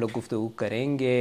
لوگ گفتگو کریں گے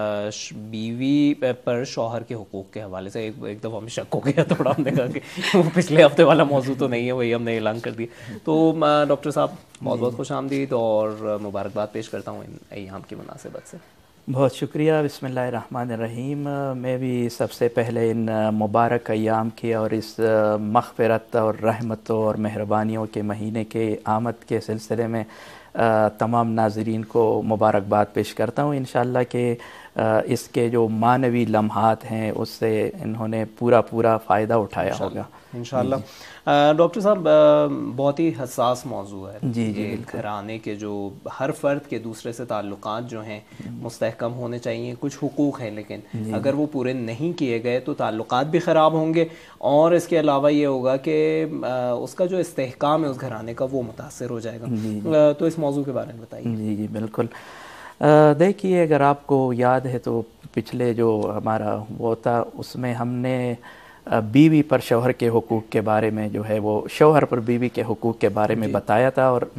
بیوی پر شوہر کے حقوق کے حوالے سے. ایک دفعہ ہمیں شک ہو گیا تھوڑا, ہم نے کہا کہ وہ پچھلے ہفتے والا موضوع تو نہیں ہے, وہی ہم نے اعلان کر دیا. تو ڈاکٹر صاحب بہت بہت خوش آمدید اور مبارکباد پیش کرتا ہوں ان ایام کی مناسبت سے. بہت شکریہ. بسم اللہ الرحمن الرحیم. میں بھی سب سے پہلے ان مبارک ایام کی اور اس مغفرت اور رحمتوں اور مہربانیوں کے مہینے کے آمد کے سلسلے میں تمام ناظرین کو مبارکباد پیش کرتا ہوں. انشاءاللہ کہ اس کے جو معنوی لمحات ہیں اس سے انہوں نے پورا فائدہ اٹھایا ہوگا انشاءاللہ. ڈاکٹر صاحب بہت ہی حساس موضوع ہے. جی گھرانے کے جو ہر فرد کے دوسرے سے تعلقات جو ہیں مستحکم ہونے چاہیے. کچھ حقوق ہیں لیکن اگر وہ پورے نہیں کیے گئے تو تعلقات بھی خراب ہوں گے, اور اس کے علاوہ یہ ہوگا کہ اس کا جو استحکام ہے اس گھرانے کا وہ متاثر ہو جائے گا. تو اس موضوع کے بارے میں بتائیے. جی بالکل. دیکھیے اگر آپ کو یاد ہے تو پچھلے جو ہمارا وہ تھا اس میں ہم نے بیوی پر شوہر کے حقوق کے بارے میں جو ہے وہ شوہر پر بیوی کے حقوق کے بارے میں بتایا تھا. اور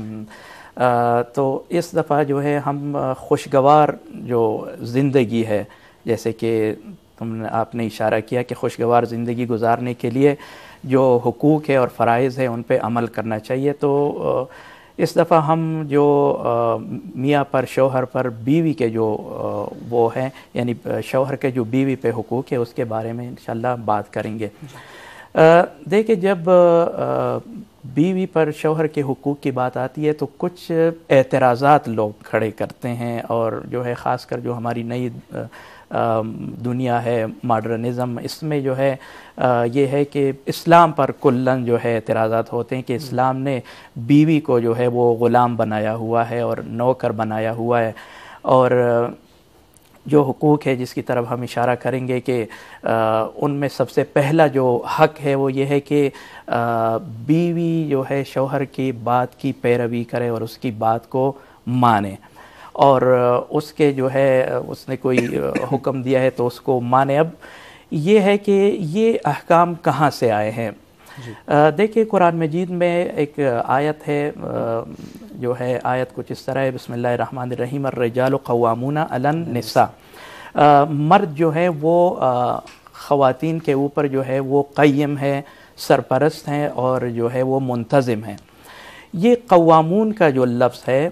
تو اس دفعہ جو ہے ہم خوشگوار جو زندگی ہے, جیسے کہ آپ نے اشارہ کیا کہ خوشگوار زندگی گزارنے کے لیے جو حقوق ہے اور فرائض ہے ان پہ عمل کرنا چاہیے. تو اس دفعہ ہم جو میاں پر شوہر پر بیوی کے جو وہ ہیں, یعنی شوہر کے جو بیوی پہ حقوق ہے اس کے بارے میں انشاءاللہ بات کریں گے. دیکھیں جب بیوی پر شوہر کے حقوق کی بات آتی ہے تو کچھ اعتراضات لوگ کھڑے کرتے ہیں, اور جو ہے خاص کر جو ہماری نئی دنیا ہے ماڈرنزم, اس میں جو ہے یہ ہے کہ اسلام پر کلن جو ہے اعتراضات ہوتے ہیں کہ اسلام نے بیوی کو جو ہے وہ غلام بنایا ہوا ہے اور نوکر بنایا ہوا ہے. اور جو حقوق ہے جس کی طرف ہم اشارہ کریں گے کہ ان میں سب سے پہلا جو حق ہے وہ یہ ہے کہ بیوی جو ہے شوہر کی بات کی پیروی کرے اور اس کی بات کو مانے, اور اس کے جو ہے اس نے کوئی حکم دیا ہے تو اس کو مانے. اب یہ ہے کہ یہ احکام کہاں سے آئے ہیں. دیکھیں قرآن مجید میں ایک آیت ہے, جو ہے آیت کچھ اس طرح ہے, بسم اللہ الرحمن الرحیم الرجال قوامون علی النساء. مرد جو ہے وہ خواتین کے اوپر جو ہے وہ قیم ہے, سرپرست ہیں اور جو ہے وہ منتظم ہیں. یہ قوامون کا جو لفظ ہے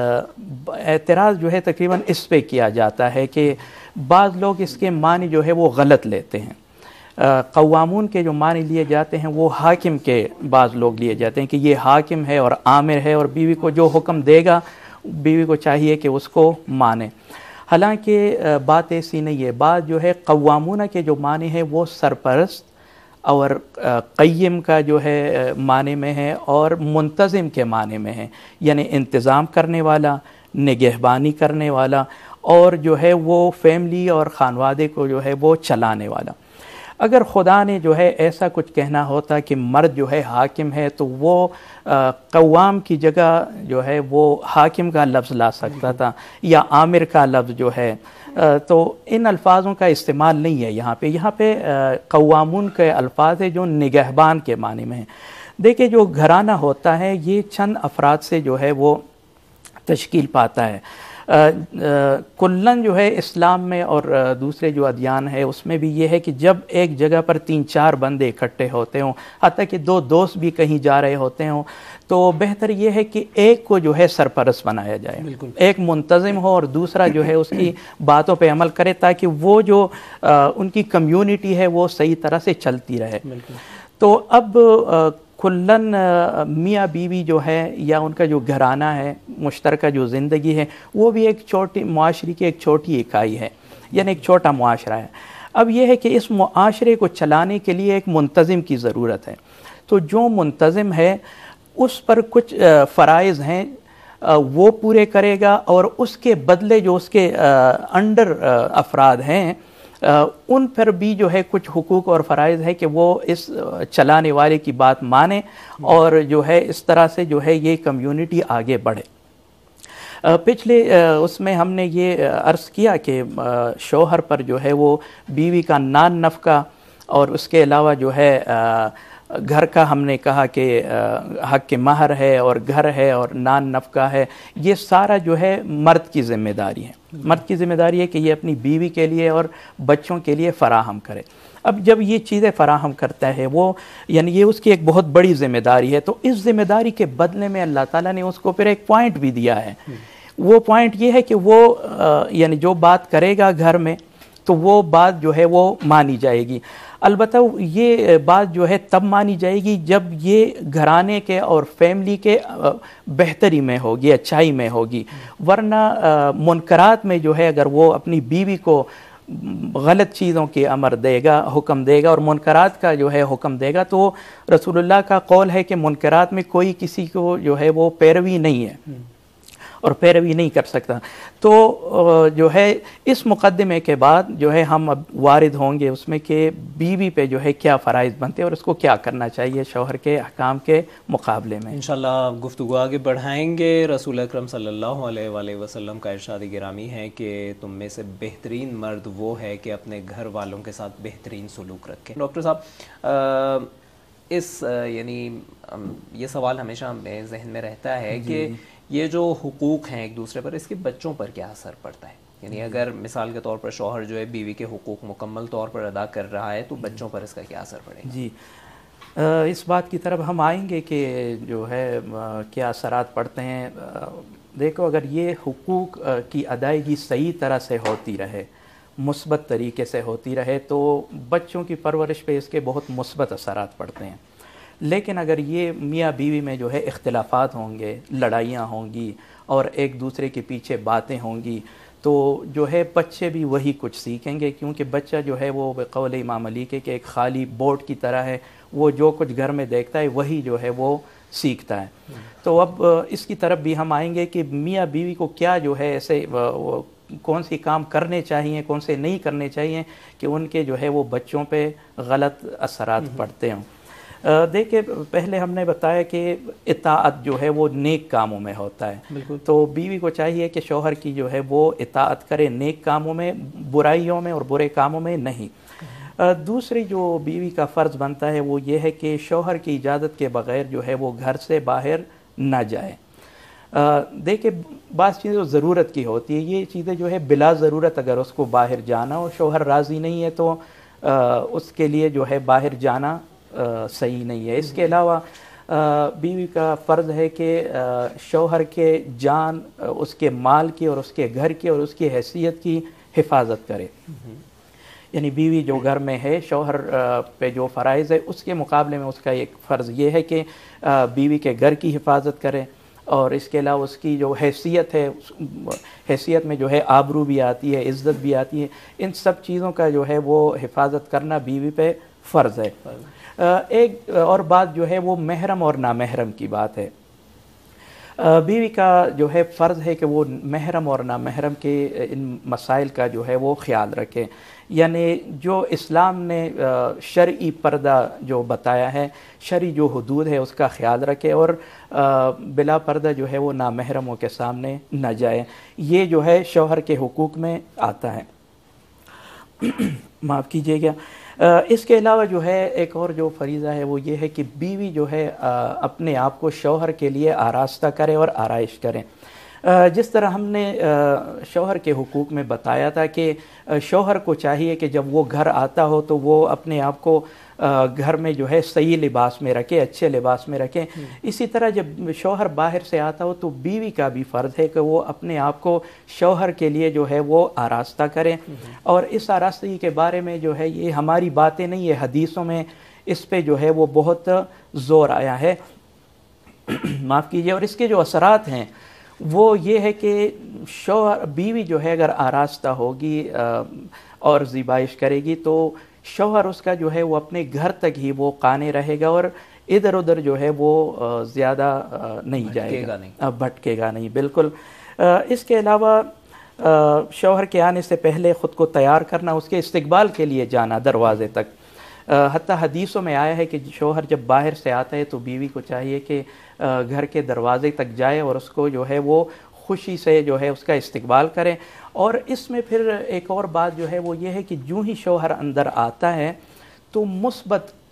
اعتراض جو ہے تقریباً اس پہ کیا جاتا ہے کہ بعض لوگ اس کے معنی جو ہے وہ غلط لیتے ہیں. قوامون کے جو معنی لیے جاتے ہیں وہ حاکم کے بعض لوگ لیے جاتے ہیں کہ یہ حاکم ہے اور آمر ہے اور بیوی کو جو حکم دے گا بیوی کو چاہیے کہ اس کو مانے. حالانکہ بات ایسی نہیں ہے. بات جو ہے قوامون کے جو معنی ہے وہ سرپرست اور قیم کا جو ہے معنی میں ہے اور منتظم کے معنی میں ہے, یعنی انتظام کرنے والا, نگہبانی کرنے والا, اور جو ہے وہ فیملی اور خانوادے کو جو ہے وہ چلانے والا. اگر خدا نے جو ہے ایسا کچھ کہنا ہوتا کہ مرد جو ہے حاکم ہے تو وہ قوام کی جگہ جو ہے وہ حاکم کا لفظ لا سکتا تھا یا آمر کا لفظ جو ہے, تو ان الفاظوں کا استعمال نہیں ہے یہاں پہ. یہاں پہ قوامون کے الفاظ ہے جو نگہبان کے معنی میں ہیں. دیکھیں جو گھرانہ ہوتا ہے یہ چند افراد سے جو ہے وہ تشکیل پاتا ہے. کلن جو ہے اسلام میں اور دوسرے جو ادیان ہے اس میں بھی یہ ہے کہ جب ایک جگہ پر 3-4 بندے اکٹھے ہوتے ہوں, حتیٰ کہ 2 دوست بھی کہیں جا رہے ہوتے ہوں, تو بہتر یہ ہے کہ ایک کو جو ہے سرپرست بنایا جائے, ایک منتظم ہو اور دوسرا جو ہے اس کی باتوں پہ عمل کرے تاکہ وہ جو ان کی کمیونٹی ہے وہ صحیح طرح سے چلتی رہے. تو اب کلن میاں بیوی جو ہے یا ان کا جو گھرانہ ہے, مشترکہ جو زندگی ہے, وہ بھی ایک چھوٹی معاشرے کی ایک چھوٹی اکائی ہے, یعنی ایک چھوٹا معاشرہ ہے. اب یہ ہے کہ اس معاشرے کو چلانے کے لیے ایک منتظم کی ضرورت ہے. تو جو منتظم ہے اس پر کچھ فرائض ہیں وہ پورے کرے گا, اور اس کے بدلے جو اس کے انڈر افراد ہیں ان پر بھی جو ہے کچھ حقوق اور فرائض ہے کہ وہ اس چلانے والے کی بات مانے, اور جو ہے اس طرح سے جو ہے یہ کمیونٹی آگے بڑھے. پچھلے اس میں ہم نے یہ عرض کیا کہ شوہر پر جو ہے وہ بیوی کا نان نفقہ اور اس کے علاوہ جو ہے گھر کا ہم نے کہا کہ حق مہر ہے اور گھر ہے اور نان نفقہ ہے، یہ سارا جو ہے مرد کی ذمہ داری ہے. مرد کی ذمہ داری ہے کہ یہ اپنی بیوی کے لیے اور بچوں کے لیے فراہم کرے. اب جب یہ چیزیں فراہم کرتا ہے وہ، یعنی یہ اس کی ایک بہت بڑی ذمہ داری ہے، تو اس ذمہ داری کے بدلے میں اللہ تعالیٰ نے اس کو پھر ایک پوائنٹ بھی دیا ہے. وہ پوائنٹ یہ ہے کہ وہ یعنی جو بات کرے گا گھر میں تو وہ بات جو ہے وہ مانی جائے گی. البتہ یہ بات جو ہے تب مانی جائے گی جب یہ گھرانے کے اور فیملی کے بہتری میں ہوگی، اچھائی میں ہوگی. ورنہ منکرات میں جو ہے اگر وہ اپنی بیوی کو غلط چیزوں کے امر دے گا، حکم دے گا اور منکرات کا جو ہے حکم دے گا، تو رسول اللہ کا قول ہے کہ منکرات میں کوئی کسی کو جو ہے وہ پیروی نہیں ہے اور پیروی نہیں کر سکتا. تو جو ہے اس مقدمے کے بعد جو ہے ہم اب وارد ہوں گے اس میں کہ بیوی پہ جو ہے کیا فرائض بنتے ہیں اور اس کو کیا کرنا چاہیے شوہر کے احکام کے مقابلے میں. انشاءاللہ گفتگو آگے بڑھائیں گے. رسول اکرم صلی اللہ علیہ وآلہ وسلم کا ارشاد گرامی ہے کہ تم میں سے بہترین مرد وہ ہے کہ اپنے گھر والوں کے ساتھ بہترین سلوک رکھے. ڈاکٹر صاحب اس یعنی یہ سوال ہمیشہ میرے ذہن میں رہتا ہے کہ یہ جو حقوق ہیں ایک دوسرے پر، اس کے بچوں پر کیا اثر پڑتا ہے؟ یعنی اگر مثال کے طور پر شوہر جو ہے بیوی کے حقوق مکمل طور پر ادا کر رہا ہے تو بچوں پر اس کا کیا اثر پڑے گا؟ جی اس بات کی طرف ہم آئیں گے کہ جو ہے کیا اثرات پڑتے ہیں. دیکھو اگر یہ حقوق کی ادائیگی صحیح طرح سے ہوتی رہے، مثبت طریقے سے ہوتی رہے، تو بچوں کی پرورش پہ اس کے بہت مثبت اثرات پڑتے ہیں. لیکن اگر یہ میاں بیوی میں جو ہے اختلافات ہوں گے، لڑائیاں ہوں گی اور ایک دوسرے کے پیچھے باتیں ہوں گی، تو جو ہے بچے بھی وہی کچھ سیکھیں گے. کیونکہ بچہ جو ہے وہ بقول امام علی کے کہ ایک خالی بورڈ کی طرح ہے، وہ جو کچھ گھر میں دیکھتا ہے وہی جو ہے وہ سیکھتا ہے. تو اب اس کی طرف بھی ہم آئیں گے کہ میاں بیوی کو کیا جو ہے ایسے کون سی کام کرنے چاہیے، کون سے نہیں کرنے چاہیے کہ ان کے جو ہے وہ بچوں پہ غلط اثرات پڑتے ہوں. دیکھیں پہلے ہم نے بتایا کہ اطاعت جو ہے وہ نیک کاموں میں ہوتا ہے. بالکل. تو بیوی کو چاہیے کہ شوہر کی جو ہے وہ اطاعت کرے نیک کاموں میں، برائیوں میں اور برے کاموں میں نہیں. دوسری جو بیوی کا فرض بنتا ہے وہ یہ ہے کہ شوہر کی اجازت کے بغیر جو ہے وہ گھر سے باہر نہ جائے. دیکھیں بعض چیزیں ضرورت کی ہوتی ہے، یہ چیزیں جو ہے بلا ضرورت اگر اس کو باہر جانا اور شوہر راضی نہیں ہے تو اس کے لیے جو ہے باہر جانا صحیح نہیں ہے. اس کے علاوہ بیوی کا فرض ہے کہ شوہر کے جان، اس کے مال کی اور اس کے گھر کی اور اس کی حیثیت کی حفاظت کرے. یعنی بیوی جو گھر میں ہے، شوہر پہ جو فرائض ہے اس کے مقابلے میں اس کا ایک فرض یہ ہے کہ بیوی کے گھر کی حفاظت کرے. اور اس کے علاوہ اس کی جو حیثیت ہے، حیثیت میں جو ہے آبرو بھی آتی ہے، عزت بھی آتی ہے، ان سب چیزوں کا جو ہے وہ حفاظت کرنا بیوی پہ فرض ہے. ایک اور بات جو ہے وہ محرم اور نامحرم کی بات ہے. بیوی کا جو ہے فرض ہے کہ وہ محرم اور نامحرم کے ان مسائل کا جو ہے وہ خیال رکھے. یعنی جو اسلام نے شرعی پردہ جو بتایا ہے، شرعی جو حدود ہے اس کا خیال رکھے اور بلا پردہ جو ہے وہ نامحرموں کے سامنے نہ جائے. یہ جو ہے شوہر کے حقوق میں آتا ہے. معاف کیجیے گا. اس کے علاوہ جو ہے ایک اور جو فریضہ ہے وہ یہ ہے کہ بیوی جو ہے اپنے آپ کو شوہر کے لیے آراستہ کرے اور آرائش کرے. جس طرح ہم نے شوہر کے حقوق میں بتایا تھا کہ شوہر کو چاہیے کہ جب وہ گھر آتا ہو تو وہ اپنے آپ کو گھر میں جو ہے صحیح لباس میں رکھے، اچھے لباس میں رکھے. اسی طرح جب شوہر باہر سے آتا ہو تو بیوی کا بھی فرض ہے کہ وہ اپنے آپ کو شوہر کے لیے جو ہے وہ آراستہ کرے. اور اس آراستگی کے بارے میں جو ہے یہ ہماری باتیں نہیں، یہ حدیثوں میں اس پہ جو ہے وہ بہت زور آیا ہے. معاف کیجیے. اور اس کے جو اثرات ہیں وہ یہ ہے کہ شوہر بیوی جو ہے اگر آراستہ ہوگی اور زیبائش کرے گی تو شوہر اس کا جو ہے وہ اپنے گھر تک ہی وہ قانے رہے گا اور ادھر ادھر جو ہے وہ زیادہ نہیں جائے گا، بھٹکے گا نہیں. بالکل. اس کے علاوہ شوہر کے آنے سے پہلے خود کو تیار کرنا، اس کے استقبال کے لیے جانا دروازے تک. حتیٰ حدیثوں میں آیا ہے کہ شوہر جب باہر سے آتا ہے تو بیوی کو چاہیے کہ گھر کے دروازے تک جائے اور اس کو جو ہے وہ خوشی سے جو ہے اس کا استقبال کرے. اور اس میں پھر ایک اور بات جو ہے وہ یہ ہے کہ جو ہی شوہر اندر آتا ہے تو مثبت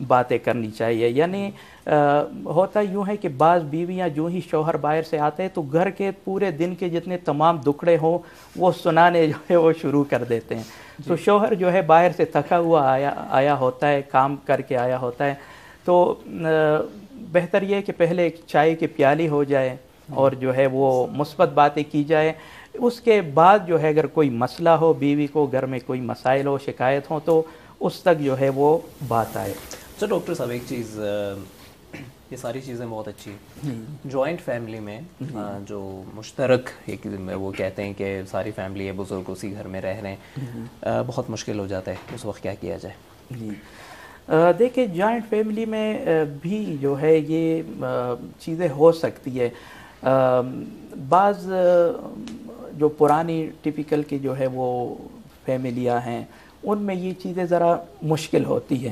باتیں کرنی چاہیے. یعنی ہوتا یوں ہے کہ بعض بیویاں جو ہی شوہر باہر سے آتے ہیں تو گھر کے پورے دن کے جتنے تمام دکھڑے ہوں وہ سنانے جو ہے وہ شروع کر دیتے ہیں. تو شوہر جو ہے باہر سے تھکا ہوا آیا ہوتا ہے, کام کر کے آیا ہوتا ہے, تو بہتر یہ ہے کہ پہلے ایک چائے کی پیالی ہو جائے اور جو ہے وہ مثبت باتیں کی جائے. اس کے بعد جو ہے اگر کوئی مسئلہ ہو, بیوی کو گھر میں کوئی مسائل ہو, شکایت ہو, تو اس تک جو ہے وہ بات آئے. تو ڈاکٹر صاحب ایک چیز, یہ ساری چیزیں بہت اچھی ہیں. جوائنٹ فیملی میں جو مشترک ایک وہ کہتے ہیں کہ ساری فیملی ہے, بزرگ اسی گھر میں رہ رہے ہیں, بہت مشکل ہو جاتا ہے, اس وقت کیا کیا جائے؟ جی دیکھیں جوائنٹ فیملی میں بھی جو ہے یہ چیزیں ہو سکتی ہے. بعض جو پرانی ٹپیکل کی جو ہے وہ فیملیاں ہیں ان میں یہ چیزیں ذرا مشکل ہوتی ہیں.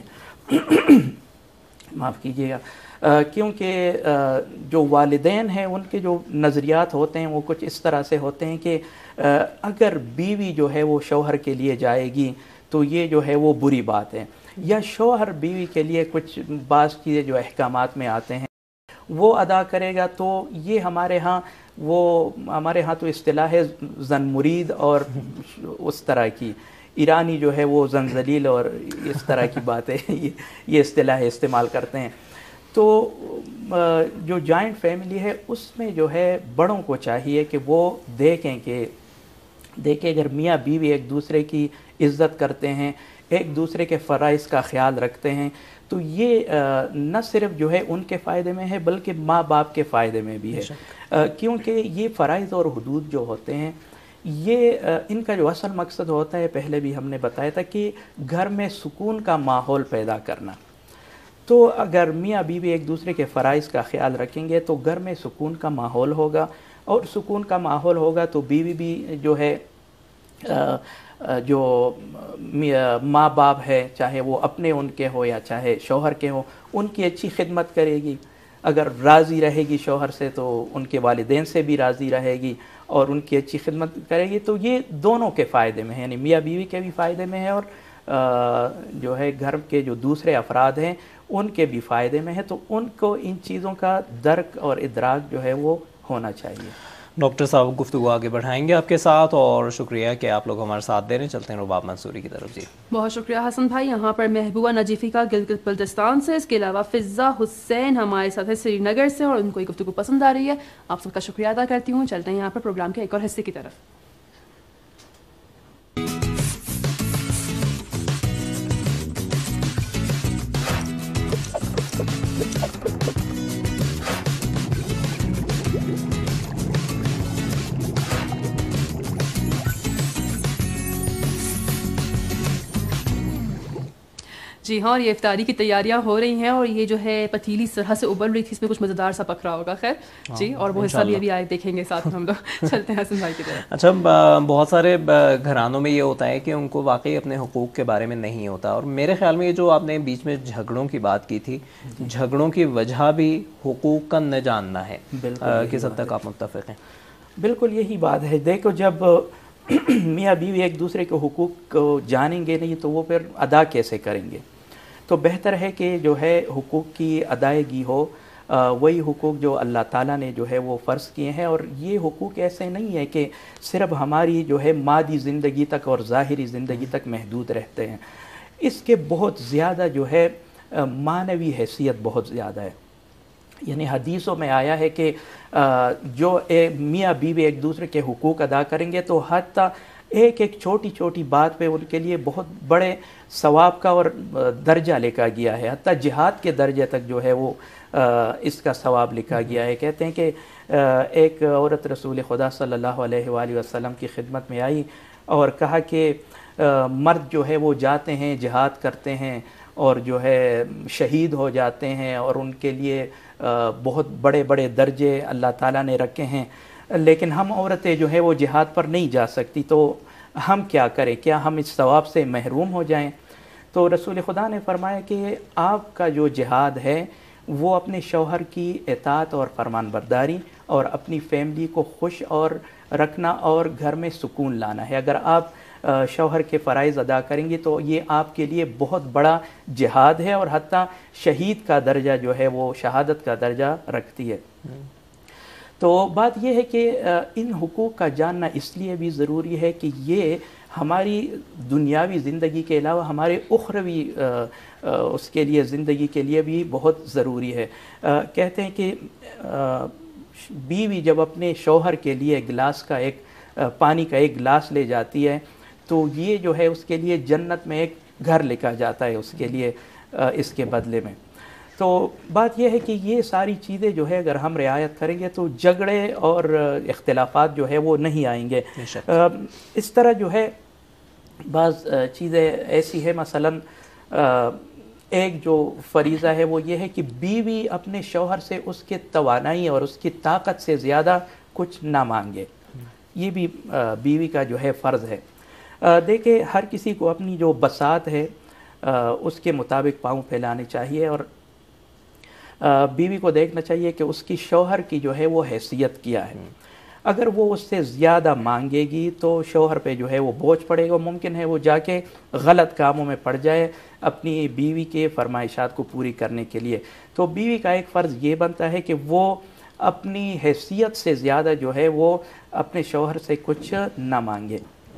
معاف کیجیے گا, کیونکہ جو والدین ہیں ان کے جو نظریات ہوتے ہیں وہ کچھ اس طرح سے ہوتے ہیں کہ اگر بیوی جو ہے وہ شوہر کے لیے جائے گی تو یہ جو ہے وہ بری بات ہے, یا شوہر بیوی کے لیے کچھ بعض چیزیں جو احکامات میں آتے ہیں وہ ادا کرے گا تو یہ ہمارے ہاں تو اصطلاح ہے زن مرید اور اس طرح کی, ایرانی جو ہے وہ زنزلیل اور اس طرح کی باتیں یہ اصطلاح استعمال کرتے ہیں. تو جو جوائنٹ فیملی ہے اس میں جو ہے بڑوں کو چاہیے کہ وہ دیکھیں اگر میاں بیوی ایک دوسرے کی عزت کرتے ہیں, ایک دوسرے کے فرائض کا خیال رکھتے ہیں, تو یہ نہ صرف جو ہے ان کے فائدے میں ہے بلکہ ماں باپ کے فائدے میں بھی ہے. کیونکہ یہ فرائض اور حدود جو ہوتے ہیں یہ ان کا جو اصل مقصد ہوتا ہے, پہلے بھی ہم نے بتایا تھا کہ گھر میں سکون کا ماحول پیدا کرنا. تو اگر میاں بیوی ایک دوسرے کے فرائض کا خیال رکھیں گے تو گھر میں سکون کا ماحول ہوگا, اور سکون کا ماحول ہوگا تو بیوی بھی جو ہے جو ماں باپ ہے, چاہے وہ اپنے ان کے ہو یا چاہے شوہر کے ہو, ان کی اچھی خدمت کرے گی. اگر راضی رہے گی شوہر سے تو ان کے والدین سے بھی راضی رہے گی اور ان کی اچھی خدمت کرے گی. تو یہ دونوں کے فائدے میں ہے, یعنی میاں بیوی کے بھی فائدے میں ہے اور جو ہے گھر کے جو دوسرے افراد ہیں ان کے بھی فائدے میں ہے. تو ان کو ان چیزوں کا درک اور ادراک جو ہے وہ ہونا چاہیے. ڈاکٹر صاحب گفتگو آگے بڑھائیں گے آپ کے ساتھ, اور شکریہ کہ آپ لوگ ہمارے ساتھ دے رہے ہیں. چلتے ہیں رباب منصوری کی طرف. جی بہت شکریہ حسن بھائی. یہاں پر محبوبہ نجیفی کا گلگت بلتستان سے, اس کے علاوہ فضا حسین ہمارے ساتھ ہے سری نگر سے, اور ان کو یہ گفتگو پسند آ رہی ہے. آپ سب کا شکریہ ادا کرتی ہوں. چلتے ہیں یہاں پر پروگرام کے ایک اور حصے کی طرف. جی ہاں, اور یہ افطاری کی تیاریاں ہو رہی ہیں, اور یہ جو ہے پتیلی اس طرح سے ابل رہی تھی, اس میں کچھ مزیدار سا پک رہا ہوگا. خیر جی, اور وہ حصہ بھی ابھی آئے دیکھیں گے ساتھ میں ہم لوگ. چلتے ہیں حسن بھائی کی طرف. اچھا, بہت سارے گھرانوں میں یہ ہوتا ہے کہ ان کو واقعی اپنے حقوق کے بارے میں نہیں ہوتا, اور میرے خیال میں یہ جو آپ نے بیچ میں جھگڑوں کی بات کی تھی, جھگڑوں کی وجہ بھی حقوق کا نہ جاننا ہے. کس حد تک آپ متفق ہیں؟ بالکل یہی بات ہے. دیکھو جب میاں بیوی ایک دوسرے کے حقوق کو جانیں گے نہیں تو وہ پھر ادا کیسے کریں گے؟ تو بہتر ہے کہ جو ہے حقوق کی ادائیگی ہو, وہی حقوق جو اللہ تعالیٰ نے جو ہے وہ فرض کیے ہیں. اور یہ حقوق ایسے نہیں ہے کہ صرف ہماری جو ہے مادی زندگی تک اور ظاہری زندگی تک محدود رہتے ہیں. اس کے بہت زیادہ جو ہے معنوی حیثیت بہت زیادہ ہے. یعنی حدیثوں میں آیا ہے کہ جو میاں بیوی ایک دوسرے کے حقوق ادا کریں گے تو حتیٰ ایک چھوٹی چھوٹی بات پہ ان کے لیے بہت بڑے ثواب کا اور درجہ لکھا گیا ہے. حتیٰ جہاد کے درجے تک جو ہے وہ اس کا ثواب لکھا گیا ہے. کہتے ہیں کہ ایک عورت رسول خدا صلی اللہ علیہ وآلہ وسلم کی خدمت میں آئی اور کہا کہ مرد جو ہے وہ جاتے ہیں, جہاد کرتے ہیں اور جو ہے شہید ہو جاتے ہیں, اور ان کے لیے بہت بڑے بڑے درجے اللہ تعالیٰ نے رکھے ہیں, لیکن ہم عورتیں جو ہے وہ جہاد پر نہیں جا سکتی, تو ہم کیا کریں؟ کیا ہم اس ثواب سے محروم ہو جائیں؟ تو رسول خدا نے فرمایا کہ آپ کا جو جہاد ہے وہ اپنے شوہر کی اطاعت اور فرمان برداری اور اپنی فیملی کو خوش اور رکھنا اور گھر میں سکون لانا ہے. اگر آپ شوہر کے فرائض ادا کریں گی تو یہ آپ کے لیے بہت بڑا جہاد ہے اور حتیٰ شہید کا درجہ جو ہے وہ شہادت کا درجہ رکھتی ہے۔ تو بات یہ ہے کہ ان حقوق کا جاننا اس لیے بھی ضروری ہے کہ یہ ہماری دنیاوی زندگی کے علاوہ ہمارے اخروی اس کے لیے زندگی کے لیے بھی بہت ضروری ہے۔ کہتے ہیں کہ بیوی جب اپنے شوہر کے لیے گلاس کا ایک پانی کا ایک گلاس لے جاتی ہے تو یہ جو ہے اس کے لیے جنت میں ایک گھر لکھا جاتا ہے اس کے لیے اس کے بدلے میں۔ تو بات یہ ہے کہ یہ ساری چیزیں جو ہے اگر ہم رعایت کریں گے تو جھگڑے اور اختلافات جو ہے وہ نہیں آئیں گے۔ اس طرح جو ہے بعض چیزیں ایسی ہے، مثلا ایک جو فریضہ ہے وہ یہ ہے کہ بیوی اپنے شوہر سے اس کے توانائی اور اس کی طاقت سے زیادہ کچھ نہ مانگے، یہ بھی بیوی کا جو ہے فرض ہے۔ دیکھیں ہر کسی کو اپنی جو بساط ہے اس کے مطابق پاؤں پھیلانے چاہیے، اور بیوی کو دیکھنا چاہیے کہ اس کی شوہر کی جو ہے وہ حیثیت کیا ہے۔ اگر وہ اس سے زیادہ مانگے گی تو شوہر پہ جو ہے وہ بوجھ پڑے گا، ممکن ہے وہ جا کے غلط کاموں میں پڑ جائے اپنی بیوی کے فرمائشات کو پوری کرنے کے لیے۔ تو بیوی کا ایک فرض یہ بنتا ہے کہ وہ اپنی حیثیت سے زیادہ جو ہے وہ اپنے شوہر سے کچھ نہ مانگے۔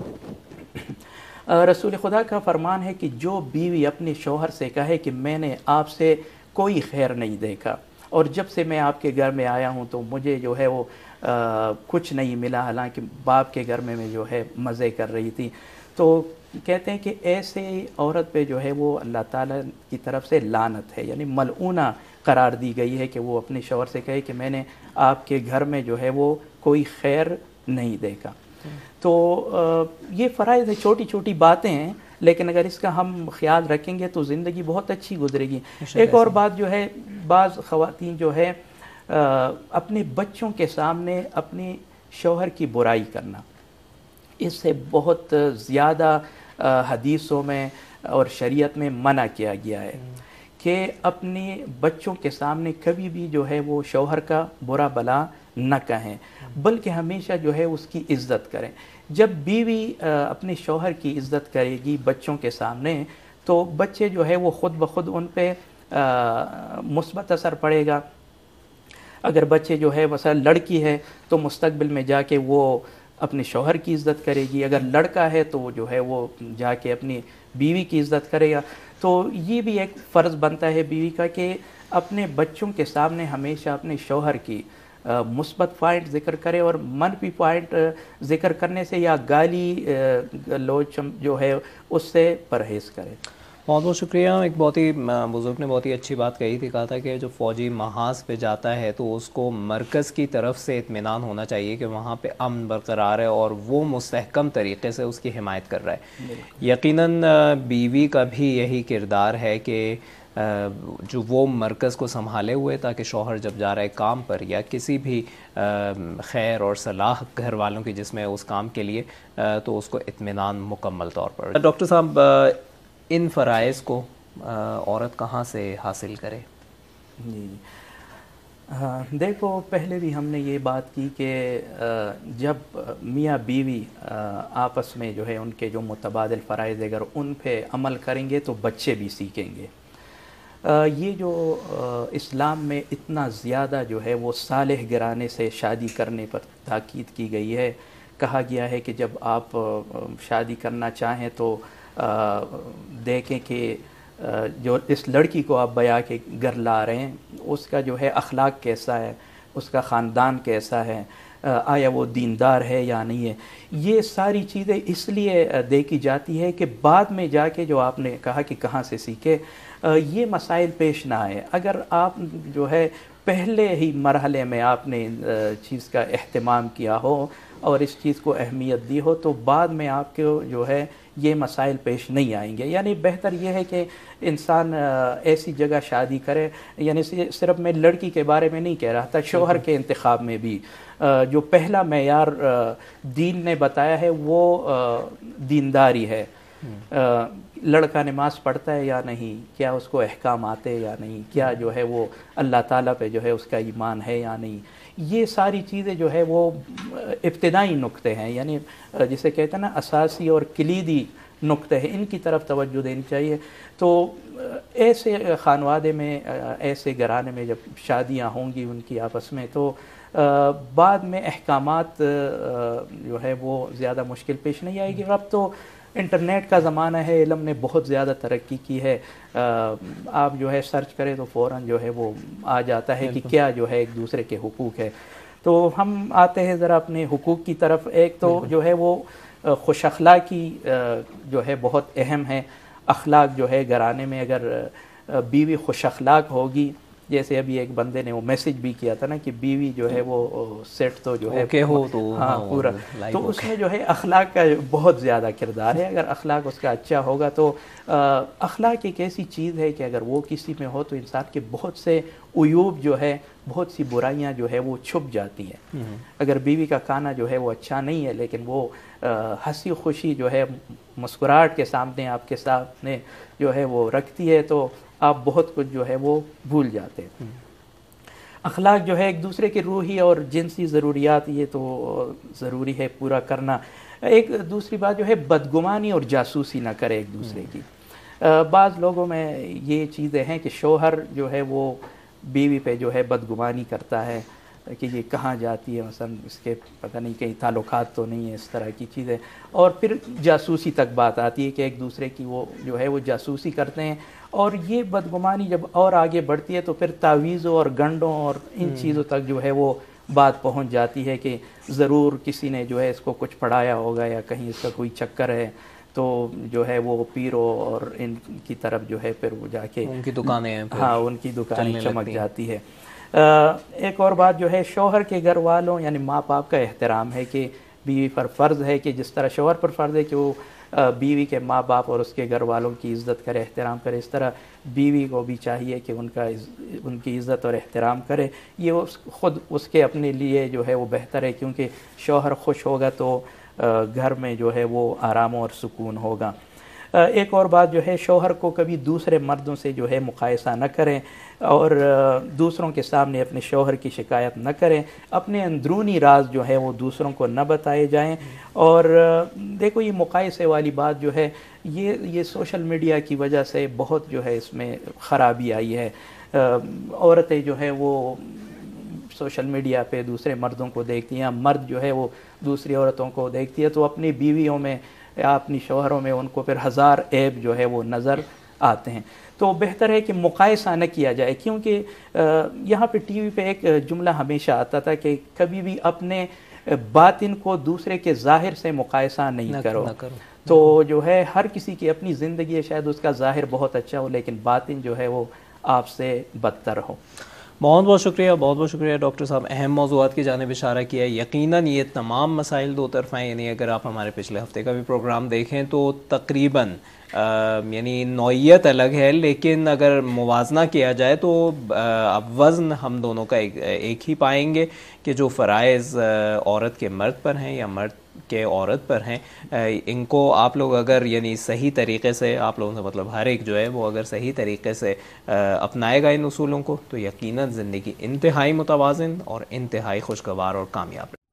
رسول خدا کا فرمان ہے کہ جو بیوی اپنے شوہر سے کہے کہ میں نے آپ سے کوئی خیر نہیں دیکھا اور جب سے میں آپ کے گھر میں آیا ہوں تو مجھے جو ہے وہ کچھ نہیں ملا، حالانکہ باپ کے گھر میں جو ہے مزے کر رہی تھی، تو کہتے ہیں کہ ایسے عورت پہ جو ہے وہ اللہ تعالیٰ کی طرف سے لعنت ہے، یعنی ملعونہ قرار دی گئی ہے کہ وہ اپنے شوہر سے کہے کہ میں نے آپ کے گھر میں جو ہے وہ کوئی خیر نہیں دیکھا۔ تو یہ فرائض ہے، چھوٹی چھوٹی باتیں ہیں، لیکن اگر اس کا ہم خیال رکھیں گے تو زندگی بہت اچھی گزرے گی۔ ایک اور بات جو ہے، بعض خواتین جو ہے اپنے بچوں کے سامنے اپنے شوہر کی برائی کرنا، اس سے بہت زیادہ حدیثوں میں اور شریعت میں منع کیا گیا ہے کہ اپنے بچوں کے سامنے کبھی بھی جو ہے وہ شوہر کا برا بلا نہ کہیں، بلکہ ہمیشہ جو ہے اس کی عزت کریں۔ جب بیوی اپنے شوہر کی عزت کرے گی بچوں کے سامنے تو بچے جو ہے وہ خود بخود ان پہ مثبت اثر پڑے گا۔ اگر بچے جو ہے مثلا لڑکی ہے تو مستقبل میں جا کے وہ اپنے شوہر کی عزت کرے گی، اگر لڑکا ہے تو وہ جو ہے وہ جا کے اپنی بیوی کی عزت کرے گا۔ تو یہ بھی ایک فرض بنتا ہے بیوی کا کہ اپنے بچوں کے سامنے ہمیشہ اپنے شوہر کی مثبت پوائنٹ ذکر کرے اور منفی پوائنٹ ذکر کرنے سے یا گالی گلوچ جو ہے اس سے پرہیز کرے۔ بہت بہت شکریہ۔ ایک بہت ہی بزرگ نے بہت ہی اچھی بات کہی تھی، کہا تھا کہ جو فوجی محاذ پہ جاتا ہے تو اس کو مرکز کی طرف سے اطمینان ہونا چاہیے کہ وہاں پہ امن برقرار ہے اور وہ مستحکم طریقے سے اس کی حمایت کر رہا ہے۔ یقیناً بیوی کا بھی یہی کردار ہے کہ جو وہ مرکز کو سنبھالے ہوئے تاکہ شوہر جب جا رہا ہے کام پر یا کسی بھی خیر اور صلاح گھر والوں کی جس میں اس کام کے لیے، تو اس کو اطمینان مکمل طور پر۔ ڈاکٹر صاحب، ان فرائض کو عورت کہاں سے حاصل کرے؟ جی دیکھو، پہلے بھی ہم نے یہ بات کی کہ جب میاں بیوی آپس میں جو ہے ان کے جو متبادل فرائض اگر ان پہ عمل کریں گے تو بچے بھی سیکھیں گے۔ یہ جو اسلام میں اتنا زیادہ جو ہے وہ صالح گرانے سے شادی کرنے پر تاکید کی گئی ہے، کہا گیا ہے کہ جب آپ شادی کرنا چاہیں تو دیکھیں کہ جو اس لڑکی کو آپ بیاہ کے گھر لا رہے ہیں اس کا جو ہے اخلاق کیسا ہے، اس کا خاندان کیسا ہے، آیا وہ دیندار ہے یا نہیں ہے۔ یہ ساری چیزیں اس لیے دیکھی جاتی ہے کہ بعد میں جا کے جو آپ نے کہا کہ کہاں سے سیکھے، یہ مسائل پیش نہ آئے۔ اگر آپ جو ہے پہلے ہی مرحلے میں آپ نے چیز کا اہتمام کیا ہو اور اس چیز کو اہمیت دی ہو تو بعد میں آپ کو جو ہے یہ مسائل پیش نہیں آئیں گے۔ یعنی بہتر یہ ہے کہ انسان ایسی جگہ شادی کرے، یعنی صرف میں لڑکی کے بارے میں نہیں کہہ رہا تھا، شوہر کے انتخاب میں بھی جو پہلا معیار دین نے بتایا ہے وہ دینداری ہے۔ لڑکا نماز پڑھتا ہے یا نہیں، کیا اس کو احکام آتے یا نہیں، کیا جو ہے وہ اللہ تعالیٰ پہ جو ہے اس کا ایمان ہے یا نہیں، یہ ساری چیزیں جو ہے وہ ابتدائی نقطے ہیں، یعنی جسے کہتے ہیں نا اساسی اور کلیدی نقطے ہیں، ان کی طرف توجہ دینی چاہیے. تو ایسے خانوادے میں، ایسے گھرانے میں جب شادیاں ہوں گی ان کی آپس میں، تو بعد میں احکامات جو ہے وہ زیادہ مشکل پیش نہیں آئے گی. اب تو انٹرنیٹ کا زمانہ ہے، علم نے بہت زیادہ ترقی کی ہے، آپ جو ہے سرچ کریں تو فوراً جو ہے وہ آ جاتا ہے کہ کیا جو ہے ایک دوسرے کے حقوق ہے. تو ہم آتے ہیں ذرا اپنے حقوق کی طرف. ایک تو جو ہے وہ خوش اخلاقی جو ہے بہت اہم ہے. اخلاق جو ہے گھرانے میں اگر بیوی خوش اخلاق ہوگی، جیسے ابھی ایک بندے نے وہ میسج بھی کیا تھا نا کہ بیوی جو ہے وہ سیٹ تو جو ہے ہاں پورا، تو اس میں جو ہے اخلاق کا بہت زیادہ کردار ہے. اگر اخلاق اس کا اچھا ہوگا تو اخلاق ایک ایسی چیز ہے کہ اگر وہ کسی میں ہو تو انسان کے بہت سے عیوب جو ہے، بہت سی برائیاں جو ہے وہ چھپ جاتی ہیں. اگر بیوی کا کھانا جو ہے وہ اچھا نہیں ہے لیکن وہ ہنسی خوشی جو ہے مسکراہٹ کے سامنے آپ کے سامنے جو ہے وہ رکھتی ہے تو آپ بہت کچھ جو ہے وہ بھول جاتے ہیں. اخلاق جو ہے ایک دوسرے کے روحی اور جنسی ضروریات یہ تو ضروری ہے پورا کرنا. ایک دوسری بات جو ہے بدگمانی اور جاسوسی نہ کرے ایک دوسرے کی. بعض لوگوں میں یہ چیزیں ہیں کہ شوہر جو ہے وہ بیوی پہ جو ہے بدگمانی کرتا ہے کہ یہ کہاں جاتی ہے، مثلا اس کے پتہ نہیں کہیں تعلقات تو نہیں ہے، اس طرح کی چیزیں. اور پھر جاسوسی تک بات آتی ہے کہ ایک دوسرے کی وہ جو ہے وہ جاسوسی کرتے ہیں. اور یہ بدگمانی جب اور آگے بڑھتی ہے تو پھر تعویذوں اور گنڈوں اور ان چیزوں تک جو ہے وہ بات پہنچ جاتی ہے کہ ضرور کسی نے جو ہے اس کو کچھ پڑھایا ہوگا یا کہیں اس کا کوئی چکر ہے، تو جو ہے وہ پیرو اور ان کی طرف جو ہے پھر وہ جا کے ان کی دکانیں ہیں، ہاں ان کی دکانیں چمک جاتی ہے. ایک اور بات جو ہے شوہر کے گھر والوں یعنی ماں باپ کا احترام ہے کہ بیوی پر فرض ہے کہ جس طرح شوہر پر فرض ہے کہ وہ بیوی کے ماں باپ اور اس کے گھر والوں کی عزت کرے، احترام کرے، اس طرح بیوی کو بھی چاہیے کہ ان کی عزت اور احترام کرے. یہ خود اس کے اپنے لیے جو ہے وہ بہتر ہے، کیونکہ شوہر خوش ہوگا تو گھر میں جو ہے وہ آرام اور سکون ہوگا. ایک اور بات جو ہے شوہر کو کبھی دوسرے مردوں سے جو ہے مقایسہ نہ کریں اور دوسروں کے سامنے اپنے شوہر کی شکایت نہ کریں. اپنے اندرونی راز جو ہے وہ دوسروں کو نہ بتائے جائیں. اور دیکھو یہ مقایسے والی بات جو ہے یہ سوشل میڈیا کی وجہ سے بہت جو ہے اس میں خرابی آئی ہے. عورتیں جو ہے وہ سوشل میڈیا پہ دوسرے مردوں کو دیکھتی ہیں، مرد جو ہے وہ دوسری عورتوں کو دیکھتی ہے تو اپنی بیویوں میں یا اپنی شوہروں میں ان کو پھر ہزار عیب جو ہے وہ نظر آتے ہیں. تو بہتر ہے کہ مقایسہ نہ کیا جائے، کیونکہ یہاں پہ ٹی وی پہ ایک جملہ ہمیشہ آتا تھا کہ کبھی بھی اپنے باطن کو دوسرے کے ظاہر سے مقایسہ نہیں کرو. تو جو ہے ہر کسی کی اپنی زندگی ہے، شاید اس کا ظاہر بہت اچھا ہو لیکن باطن جو ہے وہ آپ سے بدتر ہو. بہت بہت شکریہ، بہت بہت شکریہ ڈاکٹر صاحب. اہم موضوعات کی جانب اشارہ کیا. یقیناً یہ تمام مسائل دو طرفہ ہیں، یعنی اگر آپ ہمارے پچھلے ہفتے کا بھی پروگرام دیکھیں تو تقریباً یعنی نوعیت الگ ہے لیکن اگر موازنہ کیا جائے تو اب وزن ہم دونوں کا ایک ہی پائیں گے کہ جو فرائض عورت کے مرد پر ہیں یا مرد کے عورت پر ہیں، ان کو آپ لوگ اگر یعنی صحیح طریقے سے، آپ لوگوں سے مطلب ہر ایک جو ہے وہ اگر صحیح طریقے سے اپنائے گا ان اصولوں کو تو یقیناً زندگی انتہائی متوازن اور انتہائی خوشگوار اور کامیاب